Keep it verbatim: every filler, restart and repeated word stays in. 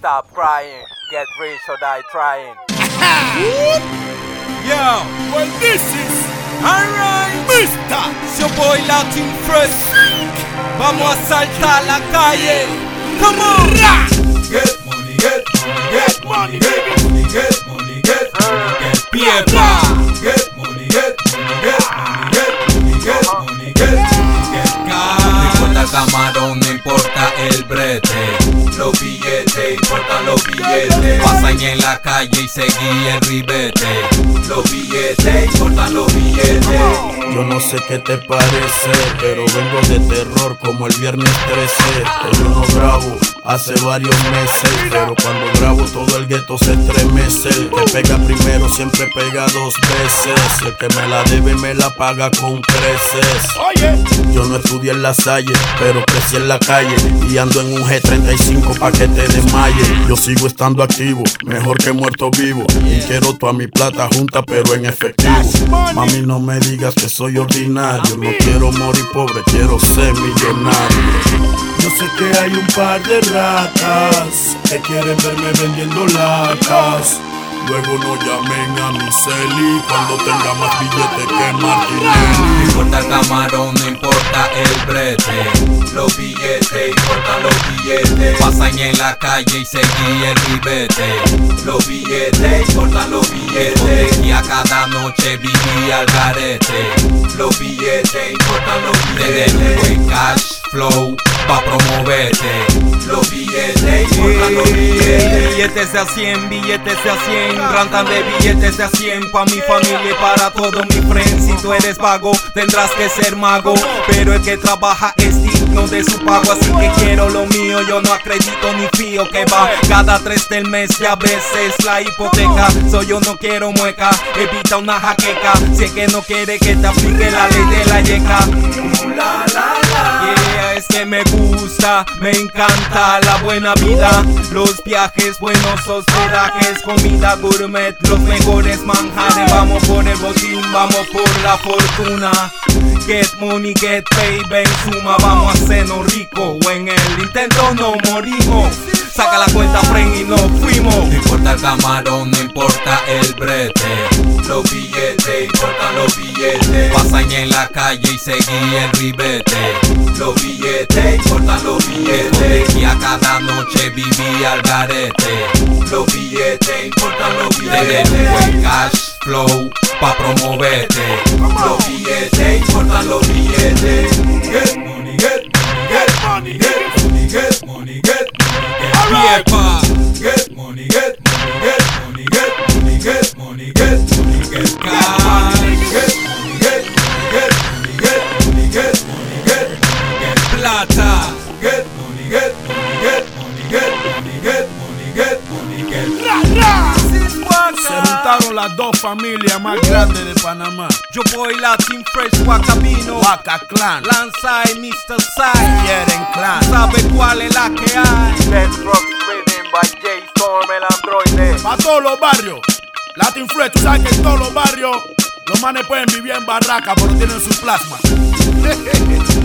stop crying. Get rich or die trying. Yo, well this is alright, Mister. It's your boy Latin Fresh. Vamos a saltar la calle. Come on. Get money, get money, get money, get money, get money, get money, get Piepa. Get money, get money, get money, get money, get money, get money, get No importa el camarón, no importa el brete. Los billetes, importan los billetes. Pasan en la calle y seguí el ribete. Los billetes, importan los billetes. Yo no sé qué te parece, pero vengo de terror como el viernes trece. Que yo no grabo hace varios meses, pero cuando grabo todo el gueto se estremece. El que pega primero siempre pega dos veces. El que me la debe me la paga con creces. Oye, yo no estudié en la Salle, pero crecí en la calle y ando en un G treinta y cinco pa' que te desmayes. Yo sigo estando activo, mejor que muerto vivo, y quiero toda mi plata junta pero en efectivo. Mami, no me digas que soy ordinario, no quiero morir pobre, quiero ser millonario. Yo sé que hay un par de ratas que quieren verme vendiendo latas. Luego no llamen a mi celi cuando tenga más billetes que Martinelli. No importa el camarón, no importa el brete. Los billetes, importan los billetes. Pasan en la calle y seguí el ribete. Los billetes, importan los billetes. Y a cada noche viví al garete. Los billetes, importan los billetes. Tener buen cash flow pa' promoverte. Los billetes, importan los billetes. Billetes de a cien, billetes de a cien. Rantan de billetes de a cien pa' mi familia y para todos mis friends. Si tú eres vago, tendrás que ser mago, pero el que trabaja es digno de su pago. Así que quiero lo mío, yo no acredito ni fío que va cada tres del mes y a veces la hipoteca. So yo no quiero mueca, evita una jaqueca. Si es que no quiere que te aplique la ley de la yeca. La, la, la. Yeah, es que me gusta, me encanta la buena vida. Los viajes, buenos hospedajes, comida gourmet, los mejores manjares. Vamos por el botín, vamos por la fortuna. Get money, get pay, ven suma. Vamos a hacernos rico o en el intento no morimos. Saca la cuenta, friend, y nos fuimos. No importa el camarón, no importa el brete. Los billetes, importan los billetes. Pasan en la calle y seguí el ribete. Los billetes, importan los billetes. Y a cada noche viví al garete. Los billetes, importan los billetes. Tener buen cash flow pa' promoverte. Los billetes, importan los billetes. Get money, get money, get money, get money, get money, get money, get Piepa. Get money, get money, get money, get money, get money, get money, get Cash. Get money, get money, get money, get money, get money, get money, get Plata. Get money, get money, get money, get money, get money, get money, get Se juntaron las dos familias más grandes de Panamá. Yo voy Latin Fresh, Guacabino, Waka Clan, Lanza y mister Sai. Quieren Clan. ¿Sabe cuál es la que hay? Let's rock rhythm by J-Storm, el androide. Pa' todos los barrios, Latin Fresh, tú sabes que en todos los barrios los manes pueden vivir en barraca, pero tienen su plasma.